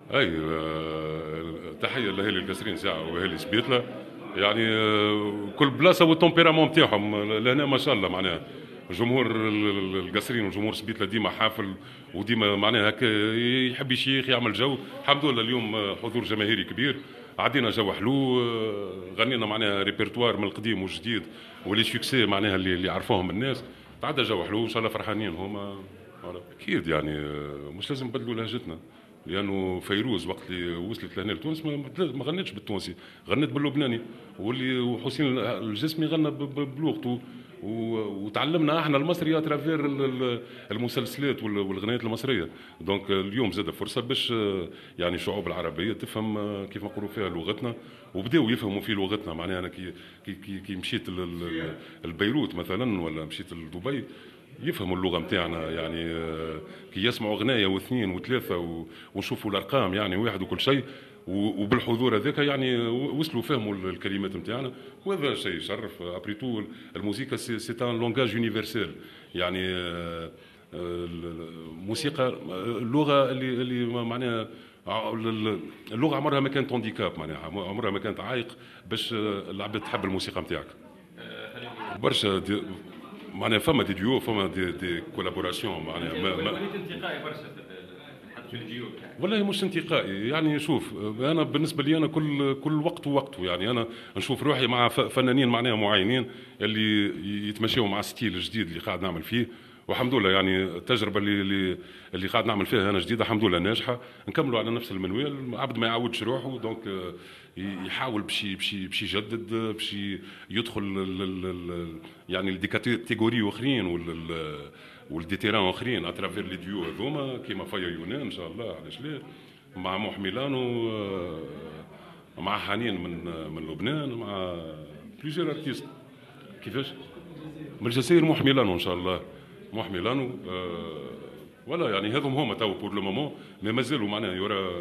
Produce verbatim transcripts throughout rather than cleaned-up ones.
اي آه، تحيه لاهالي القصرين ساعه واهالي سبيتله. يعني آه، كل بلاصه والتمبيرامون نتاعهم لهنا ما شاء الله معناها. جمهور ال- القصرين وجمهور سبيتله ديما حافل، وديما معناها هكا يحب يشيخ يعمل جو. الحمد لله اليوم آه، حضور جماهيري كبير. عدينا جو حلو، آه، غنينا معناها ريبرتوار من القديم والجديد ولي سوكسي معناها اللي اللي عرفوهم الناس. تعدى جو حلو ان شاء الله فرحانين هما. فوالا. اكيد يعني آه، مش لازم نبدلوا لهجتنا، لانه فيروز وقت اللي وصلت لهنا لتونس ما ما غنتش بالتونسي، غنت باللبناني. واللي وحسين الجسمي غنى ب- ب- بلغته. و- وتعلمنا احنا المصري اترافير المسلسلات وال- والغنايات المصريه. دونك اليوم زاد فرصه باش آه، يعني الشعوب العربيه تفهم آه، كيف نقولوا فيها لغتنا، وبداوا يفهموا في لغتنا. معناها انا كي كي كي, كي مشيت لبيروت مثلا ولا مشيت لدبي يفهموا اللغه نتاعنا. يعني آه، كي يسمعوا غنايه واثنين وثلاثه و- ونشوفوا الارقام يعني واحد وكل شيء، و- وبالحضور هذاك يعني وصلوا فهموا الكلمات نتاعنا. وهذا شيء يشرف. ابري تو الموسيقى سي ان لونغاج يونيفرسيل. يعني آه، آه، الموسيقى آه، اللغه اللي اللي معناها ع- اللغه عمرها ما كانت هانديكاب، معناها عمرها ما كانت عائق باش آه، العباد تحب الموسيقى نتاعك. برشا دي معناها فما دي ديو، فما دي, دي كولابوراسيون معناها ما ما وليت انتقائي برشا في في الديو. والله مش انتقائي. يعني شوف انا بالنسبه لي انا كل كل وقت ووقته. يعني انا نشوف روحي مع ف- فنانين معناها معينين اللي يتمشيوا مع ستيل الجديد اللي قاعد نعمل فيه. والحمد لله يعني التجربه اللي اللي اللي قاعد نعمل فيها انا جديده الحمد لله ناجحه. نكملوا على نفس المنوال، عبد ما يعودش روحه. دونك آه، يحاول باش باش باش يجدد، باش يدخل ال- ال- ال- يعني الديكاتيجوري اخرين وال والدي تيران اخرين اترافير لي ديو هذوما كيما فيا يونان ان شاء الله. علاش لا؟ مع موح ميلانو، آه، مع حنين من آه، من لبنان، مع بليزيور ارتيست. كيفاش؟ من الجزائر موح ميلانو ان شاء الله. موح ميلانو آه، ولا يعني هذم هما تو بور لو مومون. مي مازالوا معناها يورا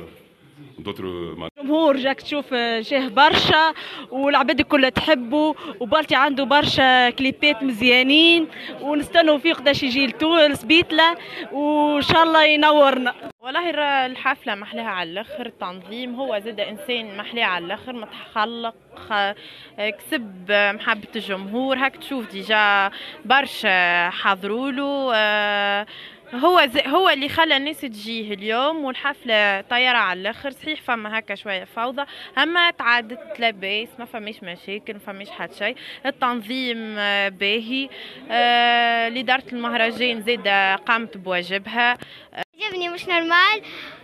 دوتر. جمهور جاك تشوف جاه برشا، والعباد كلها تحبه، وبالتي عنده برشا كليبات مزيانين، ونستنوا فيه قداش يجي لتونس بيتله، وان شاء الله ينورنا. والله الر- الحفلة محلاها على الاخر، التنظيم هو زاد انسان محلاه على الاخر، متخلق، خ- كسب محبة الجمهور. هاك تشوف ديجا برشا حضروا له. آه، هو زي هو اللي خلى الناس تجيه اليوم، والحفلة طيارة على الاخر. صحيح فما هكا شوية فوضى، اما تعدت لاباس، ما فماش مشاكل، ما فماش حد شيء. التنظيم آه، باهي. آه، لإدارة المهرجان زاد قامت بواجبها. عجبني مش نورمال.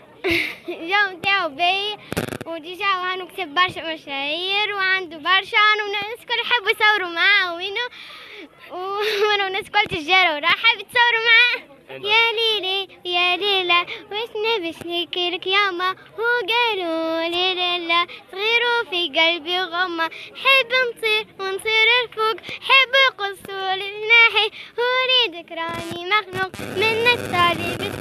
الجو نتاعو باهي، وديجا وهانو كسب برشا مشاهير، وعنده برشا والناس الكل يحبوا يصوروا معاه وينو، وانا والناس الكل تجارة وراحة بتصوروا معاه. يا ليلي يا ليلى واش نبش نكلك ياما، هو قالوا لي لا صغير في قلبي غمة، حب نطير ونصير الفوق، حب يقصوا لجناحي، اريدك راني مخنوق منك طالب